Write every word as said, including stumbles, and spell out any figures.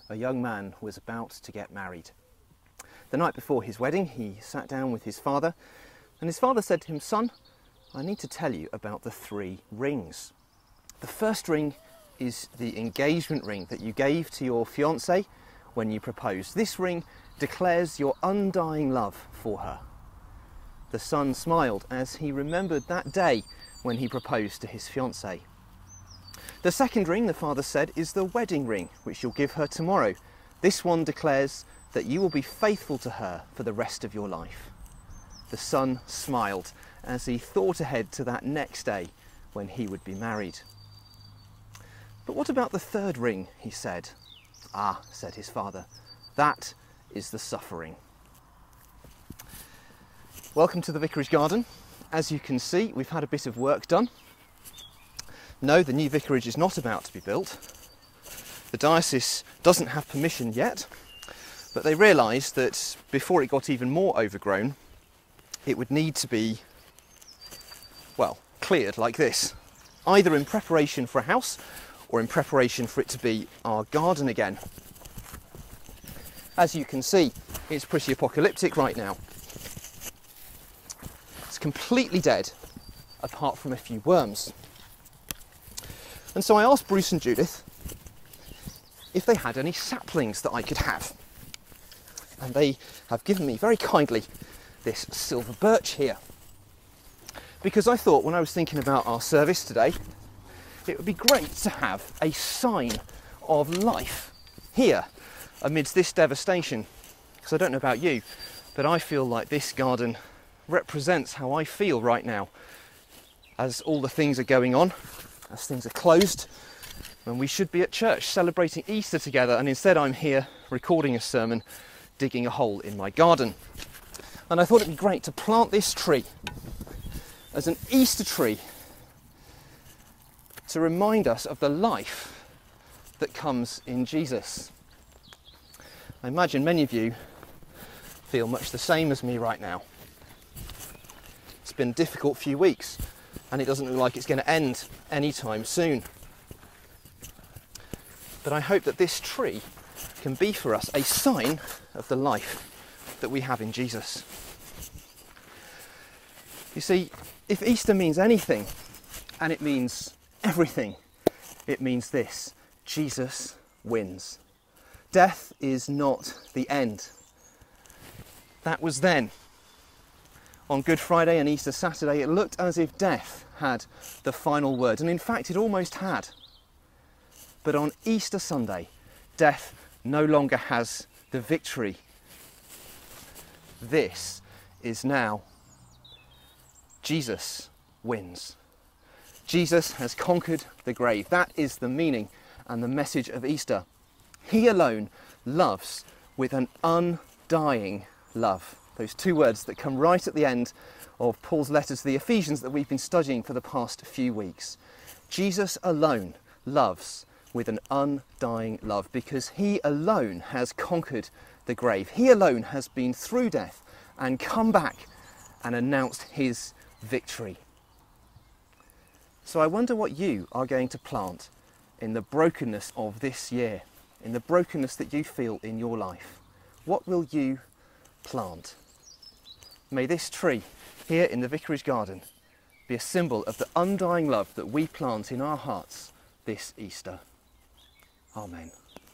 a young man was about to get married. The night before his wedding, he sat down with his father, and his father said to him, "Son, I need to tell you about the three rings. The first ring is the engagement ring that you gave to your fiancée when you proposed. This ring declares your undying love for her." The son smiled as he remembered that day when he proposed to his fiancée. "The second ring," the father said, "is the wedding ring which you'll give her tomorrow. This one declares that you will be faithful to her for the rest of your life." The son smiled as he thought ahead to that next day when he would be married. "But what about the third ring?" he said. "Ah," said his father, "that is the suffering." Welcome to the Vicarage Garden. As you can see, we've had a bit of work done. No, the new vicarage is not about to be built. The diocese doesn't have permission yet, but they realised that before it got even more overgrown, it would need to be, well, cleared like this, either in preparation for a house or in preparation for it to be our garden again. As you can see, it's pretty apocalyptic right now. It's completely dead, apart from a few worms. And so I asked Bruce and Judith if they had any saplings that I could have. And they have given me very kindly this silver birch here. Because I thought when I was thinking about our service today, it would be great to have a sign of life here amidst this devastation. Because I don't know about you, but I feel like this garden represents how I feel right now as all the things are going on, as things are closed, when we should be at church celebrating Easter together, and instead I'm here recording a sermon, digging a hole in my garden. And I thought it'd be great to plant this tree as an Easter tree to remind us of the life that comes in Jesus. I imagine many of you feel much the same as me right now. It's been a difficult few weeks, and it doesn't look like it's going to end anytime soon. But I hope that this tree can be for us a sign of the life that we have in Jesus. You see, if Easter means anything, and it means everything, it means this: Jesus wins. Death is not the end. That was then. On Good Friday and Easter Saturday, it looked as if death had the final word, and in fact it almost had. But on Easter Sunday, death no longer has the victory. This is now. Jesus wins. Jesus has conquered the grave. That is the meaning and the message of Easter. He alone loves with an undying love. Those two words that come right at the end of Paul's letter to the Ephesians that we've been studying for the past few weeks. Jesus alone loves with an undying love because he alone has conquered the grave. He alone has been through death and come back and announced his victory. So I wonder what you are going to plant in the brokenness of this year, in the brokenness that you feel in your life. What will you plant? May this tree here in the Vicarage Garden be a symbol of the undying love that we plant in our hearts this Easter. Amen.